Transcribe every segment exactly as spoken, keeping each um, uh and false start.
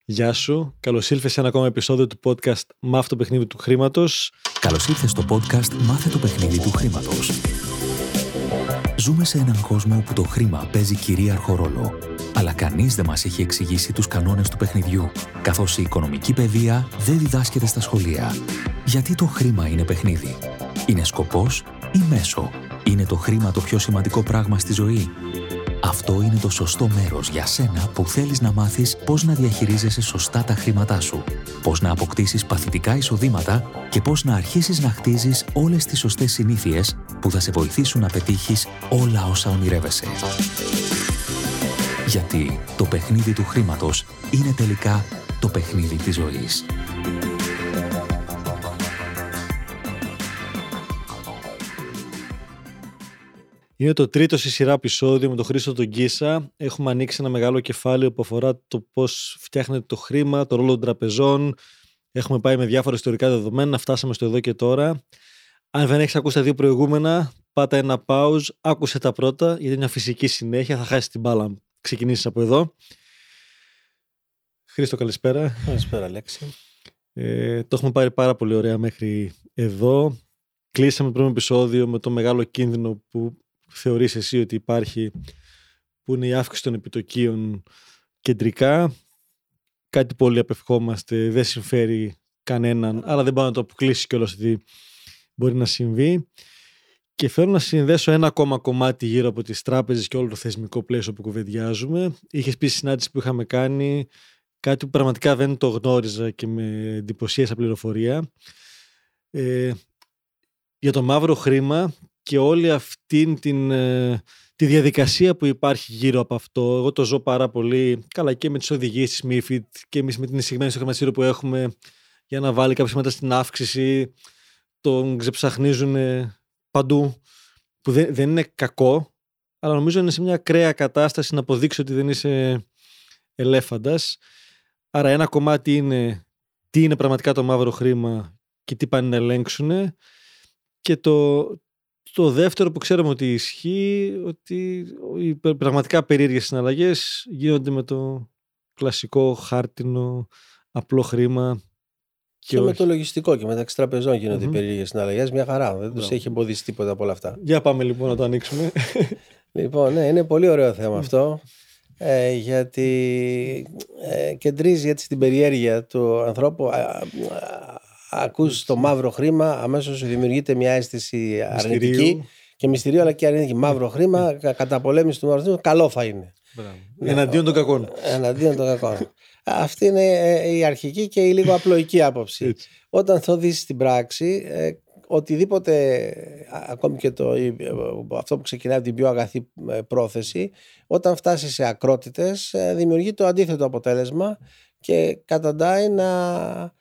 Γεια σου. Καλώς ήλθες σε ένα ακόμα επεισόδιο του podcast Μάθε το παιχνίδι του χρήματος. Καλώς ήλθες στο podcast Μάθε το παιχνίδι του χρήματος. Ζούμε σε έναν κόσμο όπου το χρήμα παίζει κυρίαρχο ρόλο. Αλλά κανείς δεν μας έχει εξηγήσει τους κανόνες του παιχνιδιού, καθώς η οικονομική παιδεία δεν διδάσκεται στα σχολεία. Γιατί το χρήμα είναι παιχνίδι? Είναι σκοπός ή μέσο? Είναι το χρήμα το πιο σημαντικό πράγμα στη ζωή? Αυτό είναι το σωστό μέρος για σένα που θέλεις να μάθεις πώς να διαχειρίζεσαι σωστά τα χρήματά σου, πώς να αποκτήσεις παθητικά εισοδήματα και πώς να αρχίσεις να χτίζεις όλες τις σωστές συνήθειες που θα σε βοηθήσουν να πετύχεις όλα όσα ονειρεύεσαι. Γιατί το παιχνίδι του χρήματος είναι τελικά το παιχνίδι της ζωής. Είναι το τρίτο στη σειρά επεισόδιο με τον Χρήστο τον Κίσα. Έχουμε ανοίξει ένα μεγάλο κεφάλαιο που αφορά το πώς φτιάχνεται το χρήμα, το ρόλο των τραπεζών. Έχουμε πάει με διάφορα ιστορικά δεδομένα, φτάσαμε στο εδώ και τώρα. Αν δεν έχεις ακούσει τα δύο προηγούμενα, πάτα ένα pause, άκουσε τα πρώτα, γιατί είναι μια φυσική συνέχεια, θα χάσεις την μπάλα. Ξεκινήσεις από εδώ. Χρήστο, καλησπέρα. Καλησπέρα, Αλέξη. Ε, το έχουμε πάρει πάρα πολύ ωραία μέχρι εδώ. Κλείσαμε το πρώτο επεισόδιο με το μεγάλο κίνδυνο που θεωρείς εσύ ότι υπάρχει, που είναι η αύξηση των επιτοκίων κεντρικά. Κάτι πολύ απευχόμαστε, δεν συμφέρει κανέναν, αλλά δεν πάω να το αποκλείσει κιόλας ότι μπορεί να συμβεί. Και θέλω να συνδέσω ένα ακόμα κομμάτι γύρω από τις τράπεζες και όλο το θεσμικό πλαίσιο που κουβεντιάζουμε. Είχες πει στη συνάντηση που είχαμε κάνει κάτι που πραγματικά δεν το γνώριζα και με εντυπωσίασα πληροφορία. Ε, για το μαύρο χρήμα και όλη αυτή την, ε, τη διαδικασία που υπάρχει γύρω από αυτό. Εγώ το ζω πάρα πολύ καλά και με τις οδηγίες της μίφιντ και εμείς με την εισηγμένη στο χρηματιστήριο που έχουμε για να βάλει κάποια μετά στην αύξηση. Τον ξεψαχνίζουν παντού, που δεν, δεν είναι κακό, αλλά νομίζω είναι σε μια ακραία κατάσταση να αποδείξει ότι δεν είσαι ελέφαντας. Άρα ένα κομμάτι είναι τι είναι πραγματικά το μαύρο χρήμα και τι πάνε να ελέγξουν. Και το, το δεύτερο που ξέρουμε ότι ισχύει, ότι οι πραγματικά περίεργες συναλλαγές γίνονται με το κλασικό χάρτινο απλό χρήμα. Και, και με το λογιστικό και μεταξύ τραπεζών γίνονται mm-hmm. περίεργες συναλλαγές. Μια χαρά. Δεν τους έχει εμποδίσει τίποτα από όλα αυτά. Για πάμε λοιπόν να το ανοίξουμε. Λοιπόν, ναι, είναι πολύ ωραίο θέμα αυτό. Ε, γιατί ε, κεντρίζει έτσι την περιέργεια του ανθρώπου. Α, α, α, ακούς το μαύρο χρήμα, αμέσως σου δημιουργείται μια αίσθηση αρνητική μυστηρίου. Και μυστηρίου, αλλά και αρνητική. Μαύρο χρήμα, καταπολέμηση του μαύρου χρήματος, καλό θα είναι. Ναι, εναντίον των κακών. Εναντίον των κακών. Αυτή είναι η αρχική και η λίγο απλοϊκή άποψη. Έτσι. Όταν θα δεις στην πράξη, ε, οτιδήποτε, ακόμη και το, αυτό που ξεκινάει από την πιο αγαθή πρόθεση, όταν φτάσει σε ακρότητες, δημιουργεί το αντίθετο αποτέλεσμα και καταντάει να,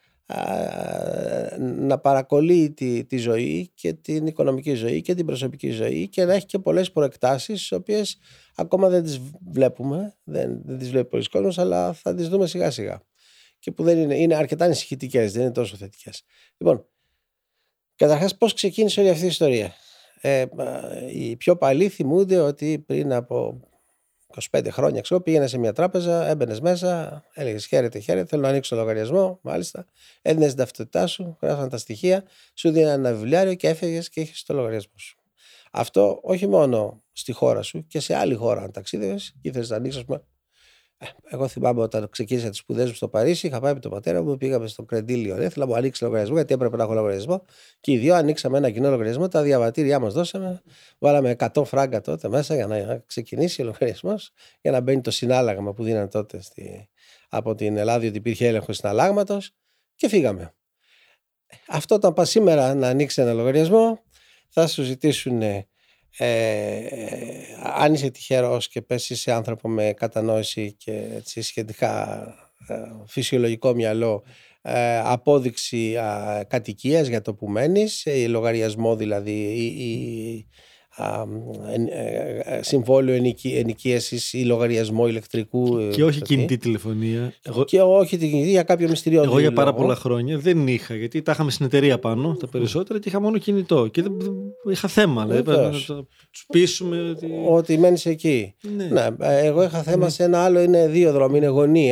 να παρακολεί τη, τη ζωή και την οικονομική ζωή και την προσωπική ζωή και να έχει και πολλές προεκτάσεις, τις οποίες ακόμα δεν τις βλέπουμε, δεν, δεν τις βλέπει πολλοί κόσμος, αλλά θα τις δούμε σιγά σιγά και που δεν είναι, είναι αρκετά ανησυχητικές, δεν είναι τόσο θετικές. Λοιπόν, καταρχάς πώς ξεκίνησε όλη αυτή η ιστορία? Ε, οι πιο παλιοί θυμούνται ότι πριν από είκοσι πέντε χρόνια ξέρω, πήγαινε σε μια τράπεζα, έμπαινες μέσα, έλεγες χαίρετε, χαίρετε, θέλω να ανοίξω λογαριασμό, μάλιστα, έδινες την ταυτότητά σου, γράφαν τα στοιχεία, σου δίνανε ένα βιβλιάριο και έφευγες και είχες το λογαριασμό σου. Αυτό όχι μόνο στη χώρα σου και σε άλλη χώρα αν ταξίδευες και ήθελες να ανοίξεις, ας πούμε. Εγώ θυμάμαι όταν ξεκίνησα τις σπουδές μου στο Παρίσι, είχα πάει με τον πατέρα μου, πήγαμε στο Κρεντήλιο, ήθελα να μου ανοίξει λογαριασμό, γιατί έπρεπε να έχω λογαριασμό. Και οι δύο ανοίξαμε ένα κοινό λογαριασμό, τα διαβατήριά μας δώσαμε, βάλαμε εκατό φράγκα τότε μέσα για να ξεκινήσει ο λογαριασμός, για να μπαίνει το συνάλλαγμα που δίνανε τότε στη, από την Ελλάδα, ότι υπήρχε έλεγχο συναλλάγματος και φύγαμε. Αυτό όταν πας σήμερα να ανοίξει ένα λογαριασμό, θα σου ζητήσουν. Ε, αν είσαι τυχερός και πέσεις σε άνθρωπο με κατανόηση και έτσι, σχετικά ε, φυσιολογικό μυαλό, ε, απόδειξη ε, κατοικίας για το που μένεις, ε, λογαριασμό δηλαδή ή, ή α, ε, ε, συμβόλαιο ενοικί, ενοικίασης ή λογαριασμό ηλεκτρικού και όχι κινητή τηλεφωνία εγώ, και όχι την κινητή για κάποιο μυστηριώδη εγώ για πάρα λόγο. Πολλά χρόνια δεν είχα, γιατί τα είχαμε στην εταιρεία πάνω τα περισσότερα και είχα μόνο κινητό και δεν, δεν είχα θέμα δηλαδή, να το πείσουμε ότι, ότι μένεις εκεί. Ναι. Ναι, εγώ είχα θέμα ναι. σε ένα άλλο, είναι δύο δρόμοι, είναι γωνία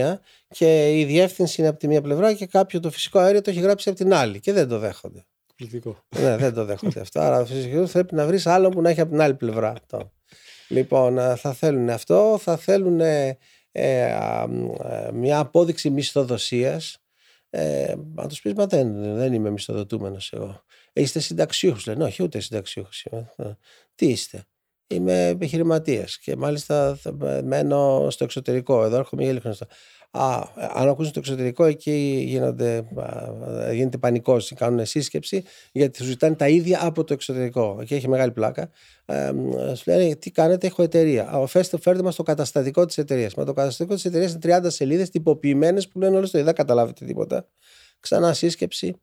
και η διεύθυνση είναι από τη μία πλευρά και κάποιο το φυσικό αέριο το έχει γράψει από την άλλη και δεν το δέχονται. Ναι, δεν το δέχονται αυτό. Άρα φυσικά πρέπει να βρεις άλλο που να έχει από την άλλη πλευρά αυτό. Λοιπόν, θα θέλουν αυτό, θα θέλουν ε, ε, μια απόδειξη μισθοδοσίας. Ε, να τους πεις, μα δεν, δεν είμαι μισθοδοτούμενος εγώ. Ε, είστε συνταξιούχος, λένε. Όχι, ούτε συνταξιούχος είμαι. Τι είστε? Είμαι επιχειρηματίας και μάλιστα μένω στο εξωτερικό. Εδώ έρχομαι για λίγο. Α, αν ακούσουν το εξωτερικό, εκεί γίνονται, γίνεται πανικός, κάνουν σύσκεψη, γιατί σου ζητάνε τα ίδια από το εξωτερικό. Και έχει μεγάλη πλάκα. Ε, σου λένε, τι κάνετε, έχω εταιρεία. Φέρτε, φέρτε μας το καταστατικό της εταιρείας. Μα το καταστατικό της εταιρείας είναι τριάντα σελίδες τυποποιημένες που λένε όλες το ίδιο. Δεν καταλάβετε τίποτα. Ξανά σύσκεψη.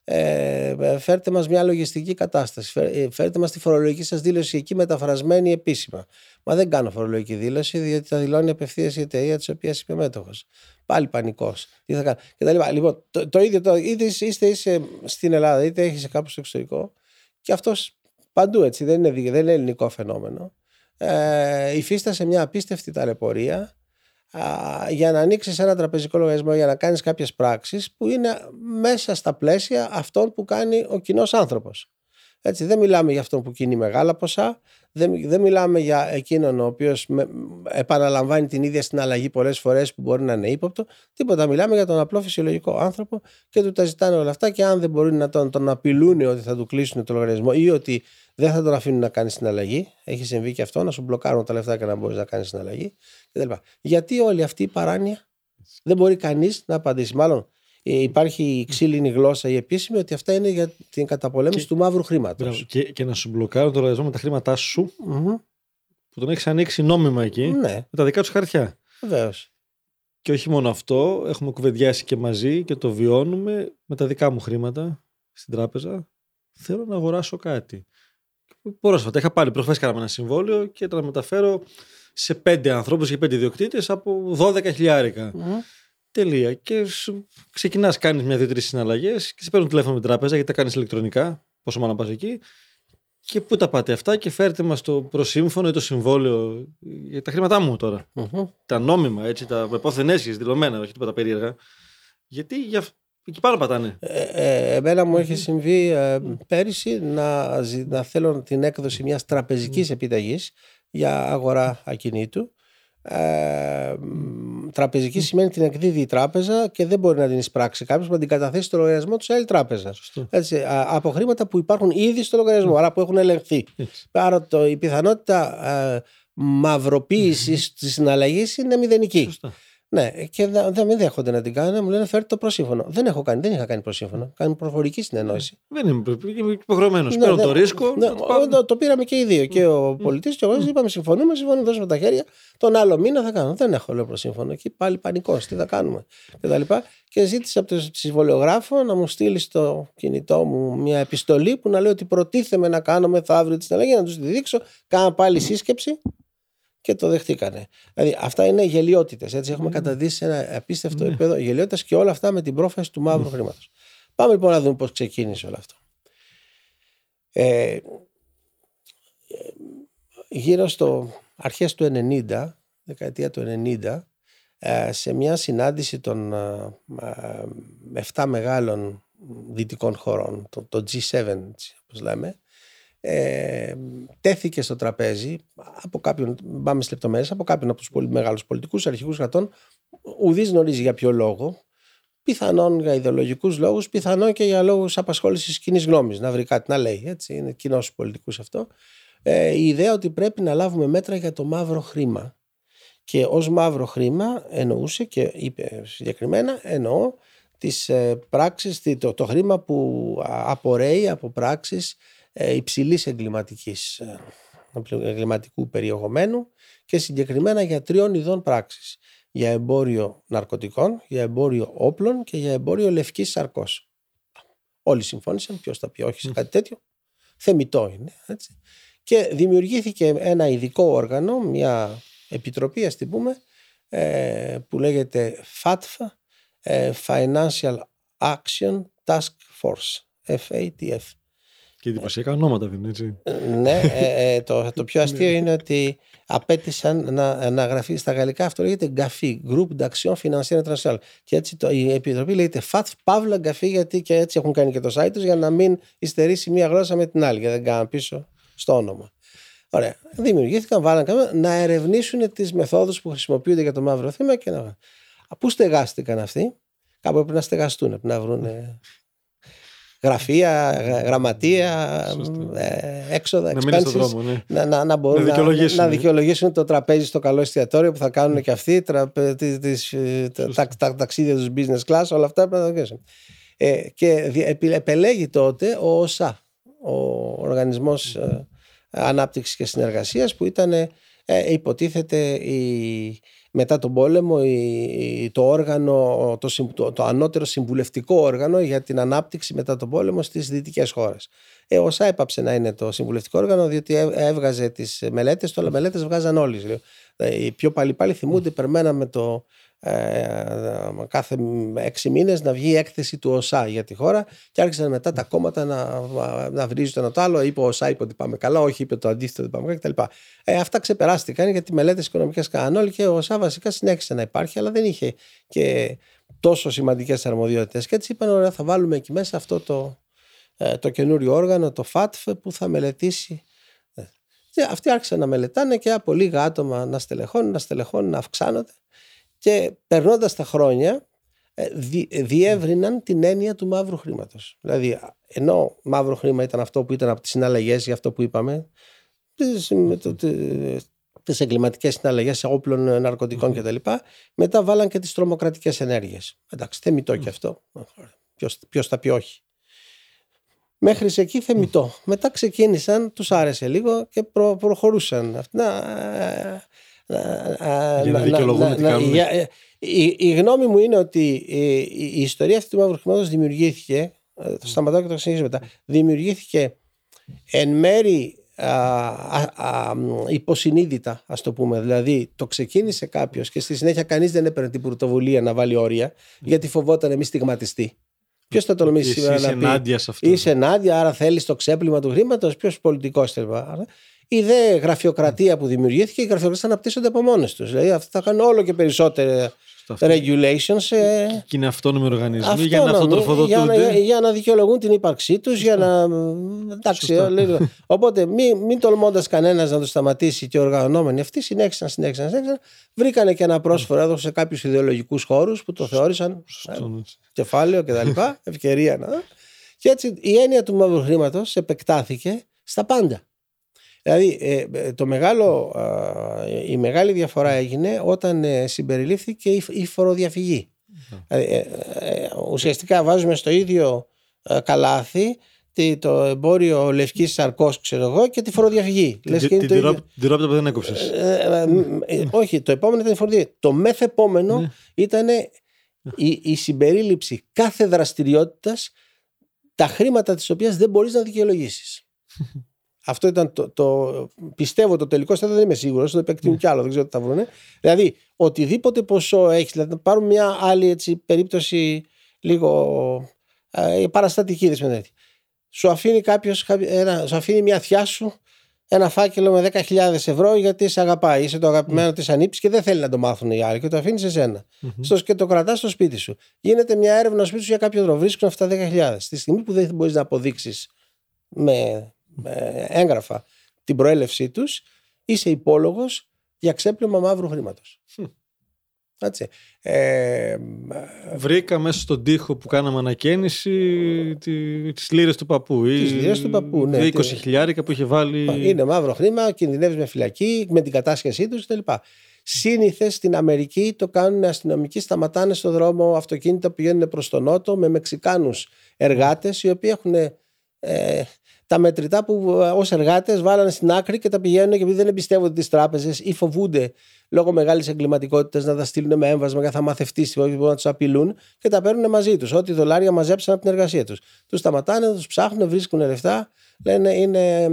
Ε, φέρτε μας μια λογιστική κατάσταση, φέρτε μας τη φορολογική σας δήλωση εκεί μεταφρασμένη επίσημα. Μα δεν κάνω φορολογική δήλωση, διότι θα δηλώνει απευθείας η εταιρεία της οποίας είμαι μέτοχος. Πάλι πανικός. Τι θα κάνω? Και τα λοιπά. Λοιπόν, το, το ίδιο, το, είτε είστε, είστε στην Ελλάδα, είτε έχεις κάπου στο εξωτερικό, και αυτός παντού έτσι, δεν είναι, δεν είναι ελληνικό φαινόμενο. Ε, υφίστασε μια απίστευτη ταλαιπωρία για να ανοίξεις ένα τραπεζικό λογαριασμό, για να κάνεις κάποιες πράξεις που είναι μέσα στα πλαίσια αυτών που κάνει ο κοινός άνθρωπος. Έτσι, δεν μιλάμε για αυτόν που κινεί μεγάλα ποσά, δεν, δεν μιλάμε για εκείνον ο οποίος με, επαναλαμβάνει την ίδια συναλλαγή πολλές φορές που μπορεί να είναι ύποπτο, τίποτα. Μιλάμε για τον απλό φυσιολογικό άνθρωπο και του τα ζητάνε όλα αυτά, και αν δεν μπορεί να τον, τον απειλούν ότι θα του κλείσουν το λογαριασμό ή ότι δεν θα τον αφήνουν να κάνει συναλλαγή, έχει συμβεί και αυτό, να σου μπλοκάρουν τα λεφτά και να μπορεί να κάνει συναλλαγή κτλ. Γιατί όλη αυτή η παράνοια? Δεν μπορεί κανείς να απαντήσει. Μάλλον υπάρχει η ξύλινη γλώσσα, η επίσημη, ότι αυτά είναι για την καταπολέμηση και, του μαύρου χρήματος. Και, και να σου μπλοκάρουν το λογαριασμό με τα χρήματά σου, mm-hmm. που τον έχεις ανοίξει νόμιμα εκεί, ναι. με τα δικά τους χαρτιά. Βεβαίως. Και όχι μόνο αυτό, έχουμε κουβεντιάσει και μαζί και το βιώνουμε με τα δικά μου χρήματα στην τράπεζα. Θέλω να αγοράσω κάτι. Πρόσφατα είχα πάλι προχθές κάναμε ένα συμβόλαιο και το μεταφέρω σε πέντε ανθρώπους και πέντε ιδιοκτήτες από δώδεκα χιλιάρικα. Mm-hmm. Τελεία. Και ξεκινάς, κάνεις μια-δύο-τρεις συναλλαγές και σε παίρνουν τηλέφωνο με την τράπεζα, γιατί τα κάνεις ηλεκτρονικά. Πόσο μάλλον πας εκεί. Και πού τα πάτε αυτά, και φέρτε μας το προσύμφωνο ή το συμβόλαιο για τα χρήματά μου τώρα. Mm-hmm. Τα νόμιμα, έτσι, τα πόθεν έσχες, δηλωμένα, όχι τίποτα περίεργα. Γιατί για... εκεί πάνω πατάνε. Ε, ε, εμένα μου έχει συμβεί ε, πέρυσι να, να θέλω την έκδοση μιας τραπεζικής επιταγής για αγορά ακινήτου. Ε, τραπεζική σημαίνει την εκδίδει η τράπεζα και δεν μπορεί να την εισπράξει κάποιος, να την καταθέσει στο λογαριασμό του σε άλλη τράπεζα. Έτσι, α, από χρήματα που υπάρχουν ήδη στο λογαριασμό, άρα που έχουν ελεγχθεί. Άρα το, η πιθανότητα ε, μαυροποίησης της συναλλαγής είναι μηδενική. Σωστά. Ναι, και δεν δε, δέχονται να την κάνουν. Μου λένε φέρτε το προσύμφωνο. Δεν έχω κάνει, δεν είχα κάνει προσύμφωνο. Κάνει προφορική συνεννόηση. Δεν είμαι υποχρεωμένος. Παίρνω το ρίσκο. Ναι, το, το, το πήραμε και οι δύο. Και ο πολιτής και εγώ είπαμε συμφωνούμε, συμφωνούμε, δώσουμε τα χέρια. Τον άλλο μήνα θα κάνω. Δεν έχω, λέω, προσύμφωνο. Εκεί πάλι πανικός. Τι θα κάνουμε. Και, τα λοιπά. Και ζήτησα από τον συμβολιογράφο να μου στείλει στο κινητό μου μια επιστολή που να λέει ότι προτίθεμαι να κάνω μεθαύριο τη συναλλαγή, να του τη δείξω. Κάνα πάλι σύσκεψη. Και το δεχτήκανε. Δηλαδή, αυτά είναι γελιότητες. Έτσι, έχουμε mm. καταδείξει σε ένα απίστευτο mm. επίπεδο γελιότητες, και όλα αυτά με την πρόφαση του μαύρου mm. χρήματος. Πάμε λοιπόν να δούμε πώς ξεκίνησε όλο αυτό. Ε, γύρω στο αρχές του ενενήντα, δεκαετία του ενενήντα, σε μια συνάντηση των επτά μεγάλων δυτικών χωρών, το, το τζι σέβεν, όπως λέμε, Ε, τέθηκε στο τραπέζι από κάποιον, πάμε στις λεπτομέρειες, από κάποιον από τους πολύ μεγάλους πολιτικούς αρχηγούς κρατών, ουδής γνωρίζει για ποιο λόγο, πιθανόν για ιδεολογικούς λόγους, πιθανόν και για λόγους απασχόλησης κοινής γνώμης, να βρει κάτι να λέει, έτσι, είναι κοινός στους πολιτικούς αυτό, ε, η ιδέα ότι πρέπει να λάβουμε μέτρα για το μαύρο χρήμα, και ως μαύρο χρήμα εννοούσε, και είπε συγκεκριμένα, εννοώ τις ε, πράξεις, το, το χρήμα που απορρέει από πράξεις υψηλής εγκληματικής, εγκληματικού περιεχομένου, και συγκεκριμένα για τριών ειδών πράξεις: για εμπόριο ναρκωτικών, για εμπόριο όπλων και για εμπόριο λευκής σαρκός. Όλοι συμφώνησαν, ποιος θα πει όχι σε κάτι τέτοιο, θεμιτό είναι, έτσι. Και δημιουργήθηκε ένα ειδικό όργανο, μια επιτροπή, ας την πούμε, που λέγεται φατφ, Financial Action Task Force, εφ έι τι εφ. Και εντυπωσιακά ονόματα δίνουν, έτσι. Ναι, ε, ε, το, το πιο αστείο είναι ότι απέτησαν να, να γραφεί στα γαλλικά, αυτό λέγεται γκαφί, Groupe d'Action Financière Internationale. Και έτσι το, η επιτροπή λέγεται φατ Παύλα γκαφί, γιατί και έτσι έχουν κάνει και το site τους για να μην υστερήσει μία γλώσσα με την άλλη, γιατί δεν κάναν πίσω στο όνομα. Ωραία. Δημιουργήθηκαν, βάλαν καμία, να ερευνήσουν τις μεθόδους που χρησιμοποιούνται για το μαύρο χρήμα και να. Πού στεγάστηκαν αυτοί, κάπου πρέπει να στεγαστούν, πρέπει να βρουν. Γραφεία, γραμματεία, ε, έξοδα, να, expenses, δρόμο, ναι. να, να, να μπορούν να δικαιολογήσουν, να, να δικαιολογήσουν το τραπέζι στο καλό εστιατόριο που θα κάνουν και αυτοί, τραπε, τις, τις, τα, τα, τα ταξίδια τους business class, όλα αυτά πρέπει να δικαιολογήσουν. Ε, και επελέγει τότε ο ΟΣΑ, ο Οργανισμός ε, Ανάπτυξης και Συνεργασίας, που ήταν ε, υποτίθεται η, μετά τον πόλεμο η, το όργανο, το, το, το ανώτερο συμβουλευτικό όργανο για την ανάπτυξη μετά τον πόλεμο στις δυτικές χώρες. Ε, ο ΩΣΑ έπαψε να είναι το συμβουλευτικό όργανο, διότι έβγαζε τις μελέτες, τώρα μελέτες βγάζαν όλοι. Οι πιο παλιοί πάλι θυμούνται, περμέναμε το ε, κάθε έξι μήνες να βγει η έκθεση του ΩΣΑ για τη χώρα και άρχισαν μετά τα κόμματα να, να βρίζουν το ένα το άλλο. Είπε ο ΩΣΑ, είπε ότι πάμε καλά, όχι, είπε το αντίθετο, ότι πάμε καλά κτλ. Ε, αυτά ξεπεράστηκαν γιατί μελέτες οικονομικές κάναν όλοι και ο ΩΣΑ βασικά συνέχισε να υπάρχει, αλλά δεν είχε και τόσο σημαντικές αρμοδιότητες. Και έτσι είπαν, ωραία, θα βάλουμε εκεί μέσα αυτό το, ε, το καινούριο όργανο, το ΦΑΤΦ, που θα μελετήσει. Και αυτοί άρχισαν να μελετάνε και από λίγα άτομα να στελεχώνουν, να στελεχώνουν, να αυξάνονται. Και περνώντας τα χρόνια, δι, διεύρυναν την έννοια του μαύρου χρήματος. Δηλαδή, ενώ μαύρο χρήμα ήταν αυτό που ήταν από τις συναλλαγές, για αυτό που είπαμε, τις, τις εγκληματικές συναλλαγές όπλων, ναρκωτικών κτλ. Μετά βάλαν και τις τρομοκρατικές ενέργειες. Εντάξει, θεμιτό και αυτό. Ποιος, ποιος θα πει όχι. Μέχρι σε εκεί θεμιτό. Μετά ξεκίνησαν, τους άρεσε λίγο και προ, προχωρούσαν. Να, για να δικαιολογούν τι κάνουν. Η, η γνώμη μου είναι ότι η, η ιστορία αυτή του μαύρου χρήματος δημιουργήθηκε, το σταματάω και το συνεχίζω μετά, δημιουργήθηκε εν μέρη α, α, α, υποσυνείδητα, ας το πούμε. Δηλαδή το ξεκίνησε κάποιος και στη συνέχεια κανείς δεν έπαιρνε την πρωτοβουλία να βάλει όρια, γιατί φοβόταν μη στιγματιστεί. Ποιος θα τολμήσει σήμερα να πει ενάντια σε αυτό. Είσαι ενάντια, άρα θέλεις το ξέπλυμα του χρήματος, ποιος πολιτικός θέλει. Η δε γραφειοκρατία που δημιουργήθηκε, οι γραφειοκρατίες αναπτύσσονται από μόνες τους. Δηλαδή αυτά θα κάνουν όλο και περισσότερα regulations. Ε... Και είναι αυτόνομοι οργανισμοί για να αυτοτροφοδοτούνται. Για, για να δικαιολογούν την ύπαρξή τους, για να. Εντάξει, λίγο. Οπότε μην, μην τολμώντας κανένας να το σταματήσει και οι οργανωμένοι αυτοί συνέχισαν, συνέχισαν, συνέχισαν. Βρήκανε και ένα πρόσφορο έδωσε σε κάποιους ιδεολογικούς χώρους που το θεώρησαν ε, κεφάλαιο κτλ. Ευκαιρία να. Και έτσι η έννοια του μαύρου χρήματος επεκτάθηκε στα πάντα. Δηλαδή ε, το μεγάλο, ε, η μεγάλη διαφορά έγινε όταν ε, συμπεριλήφθηκε η, η φοροδιαφυγή. Mm. Ε, ε, ε, ουσιαστικά βάζουμε στο ίδιο ε, καλάθι το εμπόριο λευκής σαρκός, ξέρω εγώ, και τη φοροδιαφυγή. Την τυρόπιτα που δεν έκοψες. Ε, ε, ε, όχι, το επόμενο ήταν η φοροδιαφυγή. Το μεθεπόμενο ναι. ήταν η, η συμπερίληψη κάθε δραστηριότητας, τα χρήματα της οποίας δεν μπορείς να δικαιολογήσεις. Αυτό ήταν το, το πιστεύω το τελικό στάδιο, δεν είμαι σίγουρος, το επεκτείνουν κι άλλο, δεν ξέρω τι θα βρούνε. Δηλαδή, οτιδήποτε ποσό έχεις, δηλαδή να πάρουμε μια άλλη έτσι, περίπτωση λίγο ε, παραστατική, δεν σου αφήνει κάποιος, ένα, σου αφήνει μια θιά σου ένα φάκελο με δέκα χιλιάδες ευρώ γιατί σε αγαπάει, είσαι το αγαπημένο mm. της ανήψης και δεν θέλει να το μάθουν οι άλλοι και το αφήνει σε σένα. Mm-hmm. Στο, και το κρατάς στο σπίτι σου. Γίνεται μια έρευνα στο σπίτι σου για κάποιο τρόπο, βρίσκουν αυτά τα δέκα χιλιάδες. Στη στιγμή που δεν μπορείς να αποδείξεις με έγγραφα την προέλευσή τους, είσαι υπόλογος για ξέπλυμα μαύρου χρήματος. Έτσι. Ε, Βρήκα μέσα στον τοίχο που κάναμε ανακαίνιση τις λίρες του παππού. Τις λίρες του παππού, ναι. είκοσι χιλιάρικα που είχε βάλει. Είναι μαύρο χρήμα, κινδυνεύεις με φυλακή, με την κατάσχεσή τους κτλ. Σύνηθες στην Αμερική το κάνουν αστυνομικοί, σταματάνε στο δρόμο αυτοκίνητα που πηγαίνουν προς τον νότο με Μεξικάνους εργάτες οι οποίοι έχουν ε, τα μετρητά που ως εργάτες βάλανε στην άκρη και τα πηγαίνουν και επειδή δεν εμπιστεύονται τις τράπεζες ή φοβούνται λόγω μεγάλης εγκληματικότητας να τα στείλουν με έμβασμα για θα μαθευτείς, όχι να τους απειλούν και τα παίρνουν μαζί τους. Ό,τι δολάρια μαζέψαν από την εργασία τους. Τους σταματάνε, τους ψάχνουν, βρίσκουν λεφτά, λένε είναι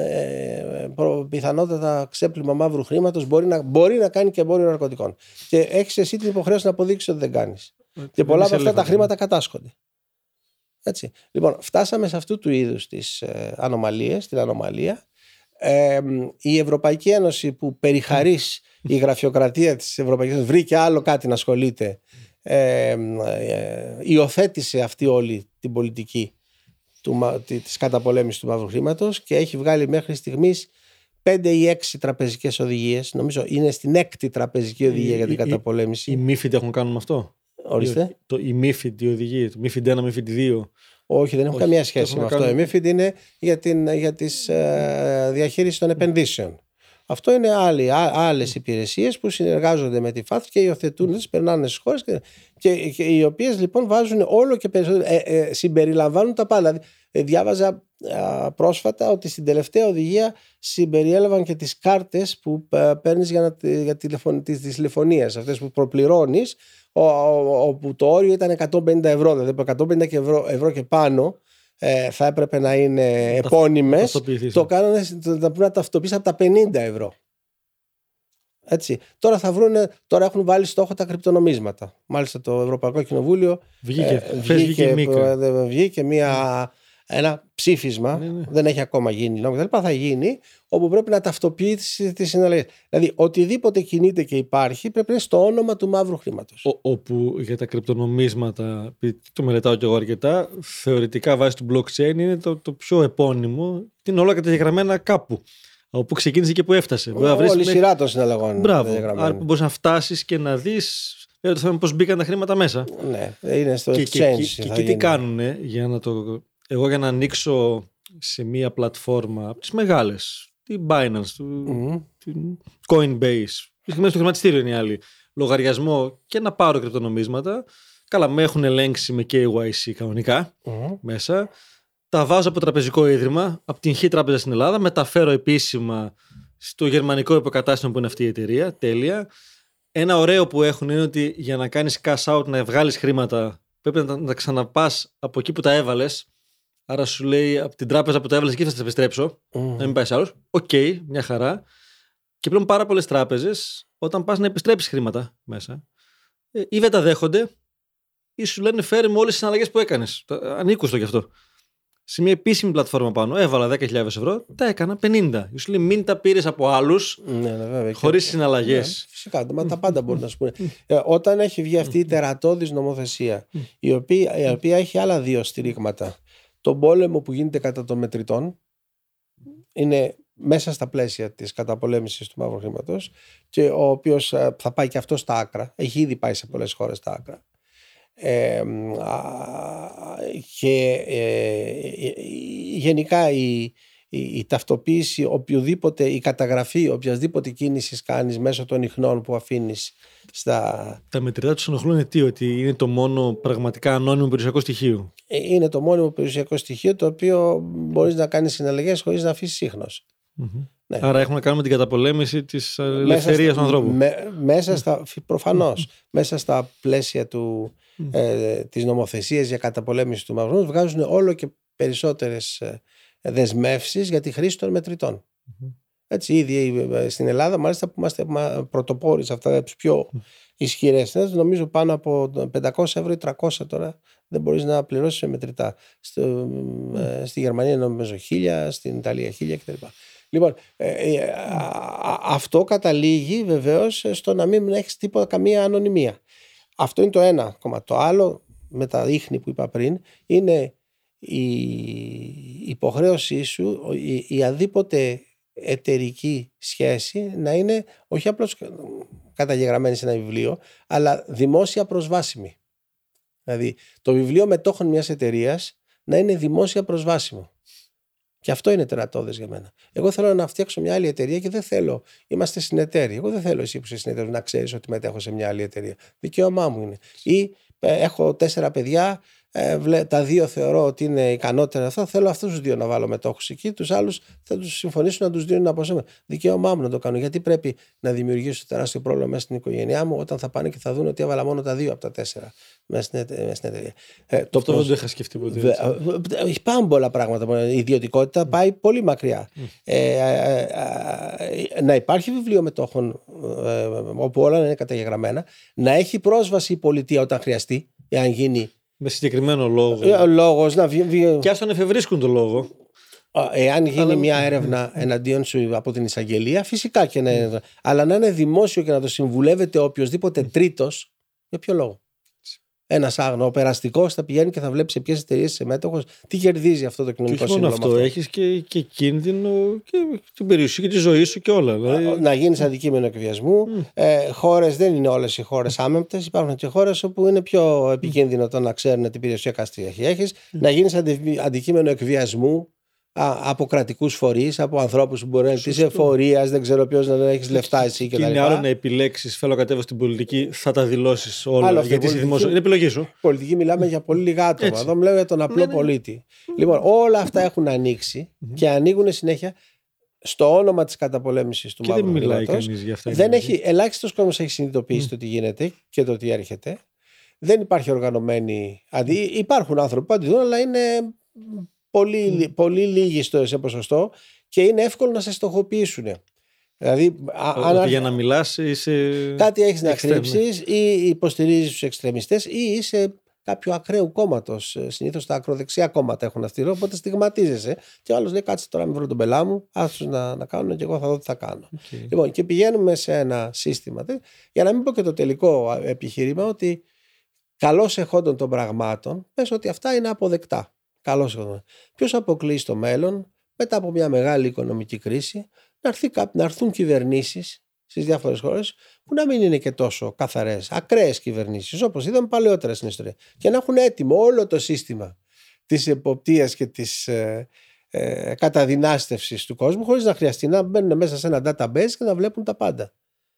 ε, προ, πιθανότατα ξέπλυμα μαύρου χρήματος, μπορεί να, μπορεί να κάνει και εμπόριο ναρκωτικών. Και έχεις εσύ την υποχρέωση να αποδείξεις ότι δεν κάνεις. Και πολλά από αυτά τα χρήματα κατάσχονται. Έτσι. Λοιπόν, φτάσαμε σε αυτού του είδους τις ε, ανομαλίες, την ανομαλία. Ε, η Ευρωπαϊκή Ένωση, που περιχαρής η γραφειοκρατία της Ευρωπαϊκής Ένωσης βρήκε άλλο κάτι να ασχολείται, ε, ε, υιοθέτησε αυτή όλη την πολιτική του, της καταπολέμησης του μαύρου χρήματος και έχει βγάλει μέχρι στιγμής πέντε ή έξι τραπεζικές οδηγίες. Νομίζω είναι στην έκτη τραπεζική οδηγία η, για την η, καταπολέμηση. Οι μίφιντ έχουν κάνει με αυτό. Ορίστε. Το, η μίφιντ, η οδηγία, το μίφιντ ένα, μίφιντ δύο. Όχι, δεν έχουν καμία σχέση με αυτό. Κάνει... Η μίφιντ είναι για, την, για τις ε, διαχείριση των επενδύσεων. Αυτό είναι άλλοι, α, άλλες υπηρεσίες που συνεργάζονται με τη ΦΑΤΦ και υιοθετούν, τις περνάνε στις χώρες και, και, και οι οποίες λοιπόν βάζουν όλο και περισσότερο, ε, ε, συμπεριλαμβάνουν τα πάντα. Ε, διάβαζα ε, πρόσφατα ότι στην τελευταία οδηγία συμπεριέλαβαν και τις κάρτες που ε, παίρνεις για, να, για τηλεφων, τις, τις τηλεφωνίες, αυτές που προπληρώνεις, όπου το όριο ήταν εκατόν πενήντα ευρώ, δηλαδή από εκατόν πενήντα ευρώ, ευρώ και πάνω ε, θα έπρεπε να είναι επώνυμες. Το κάνανε να ταυτοποιήσει από τα πενήντα ευρώ. Έτσι. Τώρα, θα βρούνε, τώρα έχουν βάλει στόχο τα κρυπτονομίσματα. Μάλιστα το Ευρωπαϊκό Κοινοβούλιο βγήκε, ε, βγήκε, βγήκε, βγήκε μια, ένα ψήφισμα, ναι, ναι. δεν έχει ακόμα γίνει νόμο, θα γίνει, όπου πρέπει να ταυτοποιεί τις συναλλαγές. Δηλαδή οτιδήποτε κινείται και υπάρχει πρέπει να είναι στο όνομα του μαύρου χρήματος. Ο, όπου για τα κρυπτονομίσματα, το μελετάω και εγώ αρκετά, θεωρητικά βάσει του blockchain είναι το, το πιο επώνυμο, είναι όλα καταγεγραμμένα κάπου. Από πού ξεκίνησε και πού έφτασε. Όλη η σειρά των συναλλαγών. Μπράβο. Άρα μπορεί να φτάσει και να δει. Το θέμα πώς μπήκαν τα χρήματα μέσα. Ναι, είναι στο και, exchange. Και, και, και τι κάνουν για να το. Εγώ για να ανοίξω σε μία πλατφόρμα από τις μεγάλες, την Binance, mm-hmm. την Coinbase, μέσα στο χρηματιστήριο είναι οι άλλοι, λογαριασμό και να πάρω κρυπτονομίσματα. Καλά, με έχουν ελέγξει με κέι γουάι σι κανονικά mm-hmm. μέσα. Τα βάζω από τραπεζικό ίδρυμα, από την Χ τράπεζα στην Ελλάδα, μεταφέρω επίσημα στο γερμανικό υποκατάστημα που είναι αυτή η εταιρεία. Τέλεια. Ένα ωραίο που έχουν είναι ότι για να κάνεις cash out, να βγάλεις χρήματα, πρέπει να τα ξαναπάς από εκεί που τα έβαλες. Άρα σου λέει από την τράπεζα που τα έβαλες εκεί θα τα επιστρέψω. Mm. Να μην πάει σε άλλους. Οκ, okay, μια χαρά. Και πλέον πάρα πολλές τράπεζες, όταν πας να επιστρέψεις χρήματα μέσα, ή δεν τα δέχονται, ή σου λένε φέρε μου όλες τις συναλλαγές που έκανες. Ανήκουν στο γι' αυτό. Σε μια επίσημη πλατφόρμα πάνω, έβαλα δέκα χιλιάδες ευρώ, τα έκανα πενήντα. Σου λέει μην τα πήρες από άλλους, ναι, ναι, χωρίς συναλλαγές. Ναι, φυσικά, μα τα πάντα μπορούν να σου πούνε. ε, όταν έχει βγει αυτή η τερατώδης νομοθεσία, η οποία, η οποία έχει άλλα δύο στηρίγματα. Τον πόλεμο που γίνεται κατά των μετρητών είναι μέσα στα πλαίσια της καταπολέμησης του μαύρου χρήματος και ο οποίος θα πάει και αυτό στα άκρα. Έχει ήδη πάει σε πολλές χώρες στα άκρα. Ε, και ε, γενικά η, η, η ταυτοποίηση οποιοδήποτε, η καταγραφή οποιασδήποτε κίνησης κάνεις μέσω των ιχνών που αφήνεις στα... Τα μετρητά τους ενοχλούν τι, ότι είναι το μόνο πραγματικά ανώνυμο περιουσιακό στοιχείο. Είναι το μόνιμο περιουσιακό στοιχείο το οποίο μπορείς να κάνεις συναλλαγές χωρίς να αφήσεις ίχνος. Mm-hmm. Ναι. Άρα έχουμε να κάνουμε την καταπολέμηση της ελευθερίας του ανθρώπου. Με, μέσα στα, προφανώς, μέσα στα πλαίσια του, mm. ε, της νομοθεσίας για καταπολέμηση του μαύρου βγάζουν όλο και περισσότερες ε, δεσμεύσεις για τη χρήση των μετρητών. Mm-hmm. Έτσι, ήδη ε, στην Ελλάδα, μάλιστα που είμαστε πρωτοπόροι σε αυτά τις πιο mm. ισχυρές, νομίζω πάνω από πεντακόσια ευρώ ή τριακόσια τώρα δεν μπορείς να πληρώσεις με μετρητά. Στο, mm. ε, στη Γερμανία νομίζω χίλια, στην Ιταλία χίλια κτλ. Λοιπόν, ε, ε, α, αυτό καταλήγει βεβαίως στο να μην έχεις τίποτα, καμία ανωνυμία. Αυτό είναι το ένα κομμάτι. Το άλλο, με τα ίχνη που είπα πριν, είναι η υποχρέωσή σου, η, η αδίποτε εταιρική σχέση να είναι όχι απλώς καταγεγραμμένη σε ένα βιβλίο, αλλά δημόσια προσβάσιμη. Δηλαδή, το βιβλίο μετόχων μιας εταιρείας να είναι δημόσια προσβάσιμο. Και αυτό είναι τερατώδες για μένα. Εγώ θέλω να φτιάξω μια άλλη εταιρεία και δεν θέλω. Είμαστε συνεταίροι. Εγώ δεν θέλω εσύ που είσαι συνεταίρος να ξέρεις ότι μετέχω σε μια άλλη εταιρεία. Δικαίωμά μου είναι. Ή ε, έχω τέσσερα παιδιά, ε, τα δύο θεωρώ ότι είναι ικανότερα αυτό. Θέλω αυτούς τους δύο να βάλω μετόχους εκεί. Τους άλλους θα τους συμφωνήσουν να τους δίνουν από σένα. Δικαίωμά μου να το κάνω. Γιατί πρέπει να δημιουργήσω τεράστιο πρόβλημα μέσα στην οικογένειά μου όταν θα πάνε και θα δουν ότι έβαλα μόνο τα δύο από τα τέσσερα μέσα στην εταιρεία. Ε, το αυτό δεν το είχα σκεφτεί ποτέ. Έχει πάρα πολλά πράγματα. Η ιδιωτικότητα πάει πολύ μακριά. Mm. Ε, ε, ε, να υπάρχει βιβλίο μετόχων ε, όπου όλα είναι καταγεγραμμένα. Να έχει πρόσβαση η πολιτεία όταν χρειαστεί, εάν γίνει Με συγκεκριμένο λόγο. Ο λόγος να βγει. Και ας τον εφευρίσκουν το λόγο. Εάν γίνει Αλλά... μια έρευνα εναντίον σου από την εισαγγελία, φυσικά και να. Mm. Αλλά να είναι δημόσιο και να το συμβουλεύεται οποιοδήποτε τρίτος, για ποιο λόγο? Ένας άγνο, ο περαστικός θα πηγαίνει και θα βλέπει σε ποιες εταιρείες είσαι μέτοχος, τι κερδίζει αυτό το κοινωνικό σύμβουλο. Και όχι μόνο αυτό, έχεις και, και κίνδυνο και την περιουσία και τη ζωή σου και όλα. Δηλαδή... Να γίνεις αντικείμενο εκβιασμού. Mm. Ε, χώρες, δεν είναι όλες οι χώρες άμεμπτες. Υπάρχουν και χώρες όπου είναι πιο επικίνδυνο το να ξέρουν την περιουσία καστή έχεις. Mm. Να γίνεις αντι, αντικείμενο εκβιασμού από κρατικούς φορείς, από ανθρώπους που μπορεί να είναι τη εφορία, δεν ξέρω ποιος, να έχεις λεφτά εσύ κτλ. Και είναι άλλο να επιλέξεις, θέλω κατέβω στην πολιτική, θα τα δηλώσεις όλα. Άλλο γιατί είσαι δημόσιο. Είναι επιλογή σου. Πολιτική μιλάμε για πολύ λίγα άτομα. Εδώ μιλάμε για τον απλό ναι, πολίτη. Ναι. Λοιπόν, όλα αυτά έχουν ανοίξει mm-hmm. και ανοίγουν συνέχεια στο όνομα της καταπολέμησης του μαύρου χρήματος. Δεν έχει, ελάχιστος κόσμος έχει συνειδητοποιήσει mm. το τι γίνεται και το τι έρχεται. Δεν υπάρχει οργανωμένη. Αντί, υπάρχουν άνθρωποι που αντιδρούν, αλλά είναι. Πολύ, mm. πολύ λίγοι στο, σε ποσοστό και είναι εύκολο να σε στοχοποιήσουν. Δηλαδή, αν, για να μιλάς είσαι κάτι έχεις να κρύψεις ή υποστηρίζεις τους εξτρεμιστές ή είσαι κάποιο ακραίου κόμματος. Συνήθως τα ακροδεξιά κόμματα έχουν αυτή, οπότε στιγματίζεσαι. Και ο άλλος λέει: κάτσε τώρα, μην βρω τον πελά μου, άστος να, να κάνουν και εγώ θα δω τι θα κάνω. Okay. Λοιπόν, και πηγαίνουμε σε ένα σύστημα. Για να μην πω και το τελικό επιχείρημα, ότι καλώς εχόντων των πραγμάτων, πες ότι αυτά είναι αποδεκτά. Καλώς. Ποιος αποκλείει στο μέλλον, μετά από μια μεγάλη οικονομική κρίση, να, έρθει, να έρθουν κυβερνήσεις στις διάφορες χώρες που να μην είναι και τόσο καθαρές, ακραίες κυβερνήσεις, όπως είδαμε παλαιότερα στην ιστορία, και να έχουν έτοιμο όλο το σύστημα της εποπτείας και της ε, ε, καταδυνάστευσης του κόσμου, χωρίς να χρειαστεί να μπαίνουν μέσα σε ένα database και να βλέπουν τα πάντα.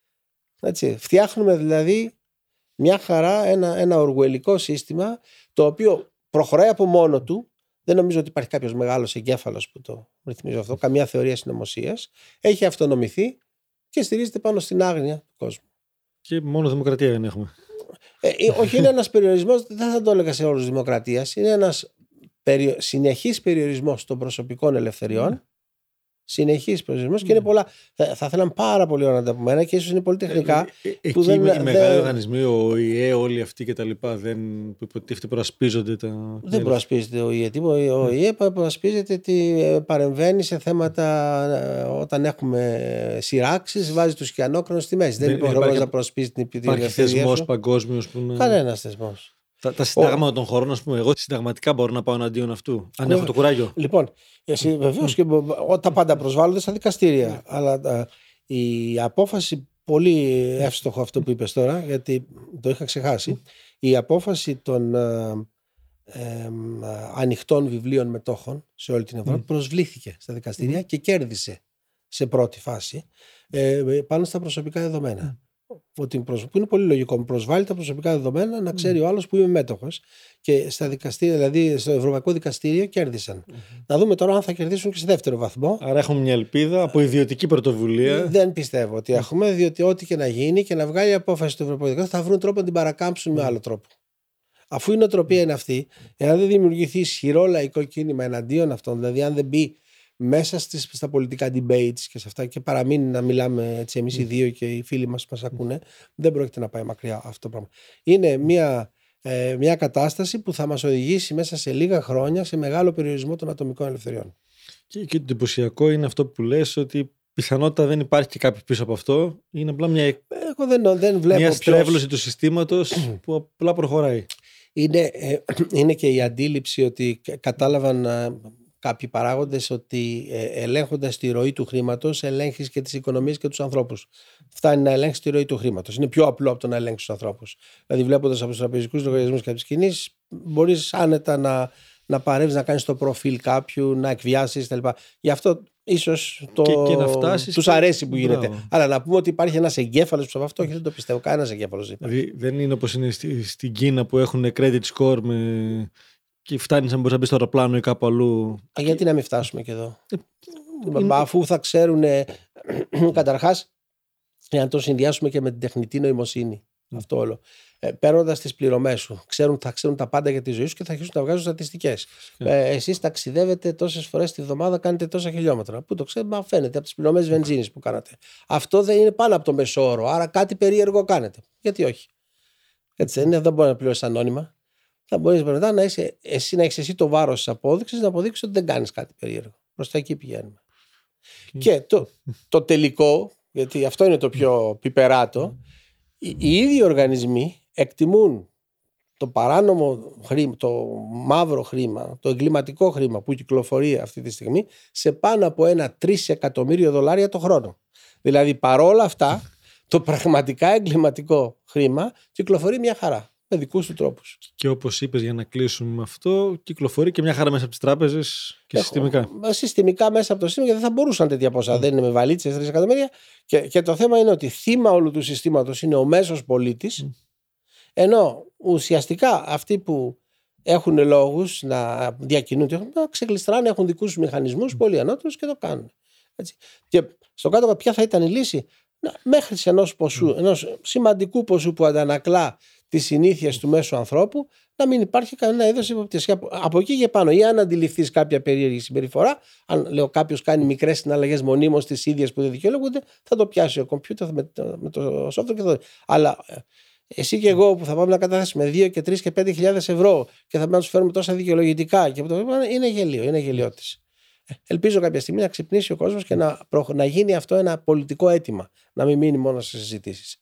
Έτσι, φτιάχνουμε δηλαδή μια χαρά, ένα, ένα οργουελικό σύστημα, το οποίο προχωράει από μόνο του. Δεν νομίζω ότι υπάρχει κάποιος μεγάλος εγκέφαλος που το ρυθμίζει αυτό, καμία θεωρία συνωμοσίας. Έχει αυτονομηθεί και στηρίζεται πάνω στην άγνοια του κόσμου. Και μόνο δημοκρατία δεν έχουμε. Ε, όχι, είναι ένας περιορισμός, δεν θα το έλεγα σε όρους δημοκρατίας. Είναι ένας περιο... συνεχής περιορισμός των προσωπικών ελευθεριών. Mm. Συνεχής περιορισμός mm. και είναι πολλά. Θα, θα θέλαν πάρα πολύ ώρα να τα πούμε και ίσως είναι πολύ τεχνικά. Ε, ε, εκεί δεν, οι δεν... μεγάλοι οργανισμοί, ο ΙΕ, όλοι αυτοί και τα λοιπά, δεν υποτίθεται προασπίζονται τα. Δεν προασπίζεται ο ΙΕ. Ο ΙΕ προασπίζεται ότι παρεμβαίνει σε θέματα όταν έχουμε σειράξεις, βάζει τους κιανόκρονους στη μέση. Δεν, δεν είναι υποχρεωμένος να προασπίζει την επιδημία. Υπάρχει θεσμός παγκόσμιος που είναι. Κανένας θεσμός. Τα, τα συντάγματα oh. των χωρών, ας πούμε, εγώ συνταγματικά μπορώ να πάω εναντίον αυτού, αν oh. έχω το κουράγιο. Λοιπόν, εσύ βεβαίως και τα πάντα προσβάλλονται στα δικαστήρια. Yeah. Αλλά α, η απόφαση, πολύ εύστοχο αυτό που είπες τώρα, γιατί το είχα ξεχάσει, mm. η απόφαση των α, ε, ανοιχτών βιβλίων μετόχων σε όλη την Ευρώπη mm. προσβλήθηκε στα δικαστήρια mm. και κέρδισε σε πρώτη φάση ε, πάνω στα προσωπικά δεδομένα. Mm. Ότι που είναι πολύ λογικό, προσβάλλει τα προσωπικά δεδομένα να ξέρει mm. ο άλλος που είμαι μέτοχος. Και στα δικαστήρια, δηλαδή στο Ευρωπαϊκό Δικαστήριο, κέρδισαν. Mm-hmm. Να δούμε τώρα αν θα κερδίσουν και σε δεύτερο βαθμό. Άρα έχουμε μια ελπίδα από ιδιωτική πρωτοβουλία. Δεν πιστεύω ότι έχουμε, διότι ό,τι και να γίνει και να βγάλει η απόφαση του Ευρωπαϊκού Δικαστήριου θα βρουν τρόπο να την παρακάμψουν mm. με άλλο τρόπο. Αφού η νοοτροπία είναι αυτή, εάν δεν δημιουργηθεί ισχυρό λαϊκό κίνημα εναντίον αυτών, δηλαδή αν δεν μπει μέσα στις, στα πολιτικά debates και σε αυτά και παραμείνει να μιλάμε έτσι εμείς mm. οι δύο και οι φίλοι μας που μας ακούνε, mm. δεν πρόκειται να πάει μακριά αυτό το πράγμα. Είναι μια, ε, μια κατάσταση που θα μας οδηγήσει μέσα σε λίγα χρόνια σε μεγάλο περιορισμό των ατομικών ελευθεριών. Και, και το εντυπωσιακό είναι αυτό που λες, ότι πιθανότητα δεν υπάρχει και κάποιο πίσω από αυτό. Είναι απλά μια, Εγώ δεν, δεν βλέπω μια στρέβλωση του συστήματος που απλά προχωράει. Είναι, ε, είναι και η αντίληψη ότι κατάλαβαν ε, κάποιοι παράγοντες ότι ε, ελέγχοντας τη ροή του χρήματος ελέγχεις και τις οικονομίες και τους ανθρώπους. Φτάνει να ελέγχεις τη ροή του χρήματος. Είναι πιο απλό από το να ελέγξεις τους ανθρώπους. Δηλαδή, βλέποντας από τους τραπεζικούς λογαριασμούς και από τις κινήσεις, μπορείς άνετα να, να παρεύεις, να κάνεις το προφίλ κάποιου, να εκβιάσεις κτλ. Γι' αυτό ίσως το... και, και να φτάσεις τους αρέσει που γίνεται. Μπράβο. Αλλά να πούμε ότι υπάρχει ένας εγκέφαλος που αυτό, όχι, δεν το πιστεύω. Κανένας εγκέφαλος. Δηλαδή, δεν είναι όπως είναι στη, στην Κίνα που έχουν credit score με... και φτάνει να μπορεί να μπει στο αεροπλάνο ή κάπου αλλού. Α, γιατί να μην φτάσουμε και εδώ. Ε, είναι... Αφού θα ξέρουν καταρχάς, να το συνδυάσουμε και με την τεχνητή νοημοσύνη. Mm. Αυτό όλο. Ε, Παίρνοντας τις πληρωμές σου, ξέρουν, θα ξέρουν τα πάντα για τη ζωή σου και θα αρχίσουν να βγάζουν στατιστικές. Yeah. Ε, εσείς ταξιδεύετε τόσες φορές τη βδομάδα, κάνετε τόσα χιλιόμετρα. Πού το ξέρετε, μα φαίνεται από τις πληρωμές βενζίνης που κάνατε. Αυτό δεν είναι πάνω από το μεσόωρο, άρα κάτι περίεργο κάνετε. Γιατί όχι. Έτσι δεν είναι, δεν μπορεί να πληρώσει ανώνυμα. θα μπορείς μετά να είσαι, εσύ να έχεις εσύ το βάρος της απόδειξης, να αποδείξεις ότι δεν κάνεις κάτι περίεργο. Προς τα εκεί πηγαίνουμε. Mm. Και το, το τελικό, γιατί αυτό είναι το πιο πιπεράτο, mm. οι, οι ίδιοι οργανισμοί εκτιμούν το παράνομο χρήμα, το μαύρο χρήμα, το εγκληματικό χρήμα που κυκλοφορεί αυτή τη στιγμή σε πάνω από ένα τρεις εκατομμύριο δολάρια το χρόνο. Δηλαδή παρόλα αυτά το πραγματικά εγκληματικό χρήμα κυκλοφορεί μια χαρά με δικούς του τρόπους. Και όπως είπες, για να κλείσουμε με αυτό, κυκλοφορεί και μια χαρά μέσα από τις τράπεζες και Έχω, συστημικά. Συστημικά μέσα από το σύστημα, γιατί δεν θα μπορούσαν τέτοια ποσά. Mm. Δεν είναι με βαλίτσες τρεις εκατομμύρια. Και, και το θέμα είναι ότι θύμα όλου του συστήματος είναι ο μέσος πολίτης. Mm. Ενώ ουσιαστικά αυτοί που έχουν λόγους να διακινούνται, να ξεκλειστράνε, έχουν δικούς τους μηχανισμούς, mm. πολύ ανώτερους και το κάνουν. Έτσι. Και στο κάτω ποια θα ήταν η λύση? Να, μέχρι ενός, ποσού, mm. ενός σημαντικού ποσού που αντανακλά τις συνήθειες του μέσου ανθρώπου, να μην υπάρχει κανένα είδος υποπτίας. Από εκεί και πάνω, ή αν αντιληφθείς κάποια περίεργη συμπεριφορά, αν λέω κάποιος κάνει μικρές συναλλαγές μονίμως τις ίδιες που δεν δικαιολογούνται, θα το πιάσει ο κομπιούτερ με, με το software και θα το... Αλλά εσύ και εγώ που θα πάμε να καταθέσουμε δύο και τρεις και πέντε χιλιάδες ευρώ και θα πρέπει να τους φέρουμε τόσα δικαιολογητικά, και το... είναι γελίο, είναι γελιότηση. Ελπίζω κάποια στιγμή να ξυπνήσει ο κόσμος και να, προ... να γίνει αυτό ένα πολιτικό αίτημα, να μην μείνει μόνο σε συζητήσεις.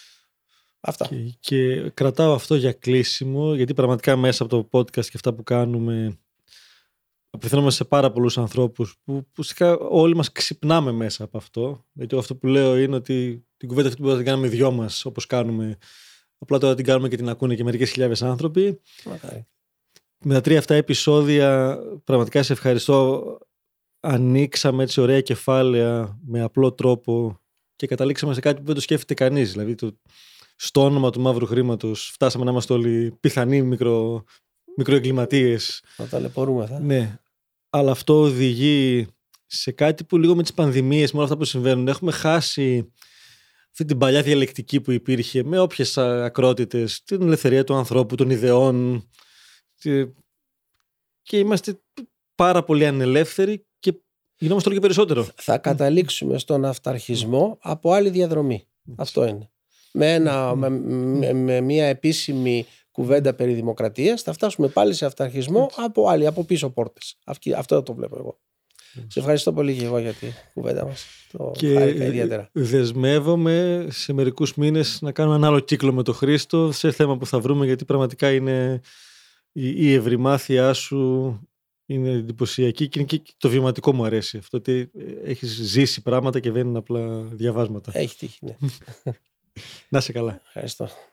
Αυτά. Και, και κρατάω αυτό για κλείσιμο, γιατί πραγματικά μέσα από το podcast και αυτά που κάνουμε απευθυνόμαστε σε πάρα πολλούς ανθρώπους που, που όλοι μας ξυπνάμε μέσα από αυτό. Γιατί αυτό που λέω είναι ότι την κουβέντα αυτή που θα την κάνουμε οι δυο μας, όπως κάνουμε, απλά τώρα την κάνουμε και την ακούνε και μερικές χιλιάδες άνθρωποι. Okay. Με τα τρία αυτά επεισόδια πραγματικά σε ευχαριστώ. Ανοίξαμε έτσι ωραία κεφάλαια με απλό τρόπο και καταλήξαμε σε κάτι που δεν το σκέφτεται κανείς. Δηλαδή το, στο όνομα του μαύρου χρήματος φτάσαμε να είμαστε όλοι πιθανοί μικρο, μικροεγκληματίες. Να ταλαιπωρούμε θα. Ναι. Αλλά αυτό οδηγεί σε κάτι που λίγο με τις πανδημίες, με όλα αυτά που συμβαίνουν, έχουμε χάσει αυτή την παλιά διαλεκτική που υπήρχε με όποιες ακρότητες, την ελευθερία του ανθρώπου, των ιδεών, και είμαστε πάρα πολύ ανελεύθεροι και γινόμαστε όλο και περισσότερο. Θα καταλήξουμε στον αυταρχισμό από άλλη διαδρομή. Αυτό είναι. Με, ένα, με, με, με μια επίσημη κουβέντα περί δημοκρατίας θα φτάσουμε πάλι σε αυταρχισμό από άλλη, από πίσω πόρτες. Αυτό το βλέπω εγώ. Σε ευχαριστώ πολύ και εγώ για την κουβέντα μας. Το και χάρηκα ιδιαίτερα. Δεσμεύομαι σε μερικούς μήνες να κάνουμε ένα άλλο κύκλο με το Χρήστο σε θέμα που θα βρούμε, γιατί πραγματικά είναι η, η ευρυμάθειά σου είναι εντυπωσιακή και, και το βιωματικό μου αρέσει. Αυτό ότι έχεις ζήσει πράγματα και δεν είναι απλά διαβάσματα. Έχει τύχει, ναι. Να είσαι καλά. Ευχαριστώ.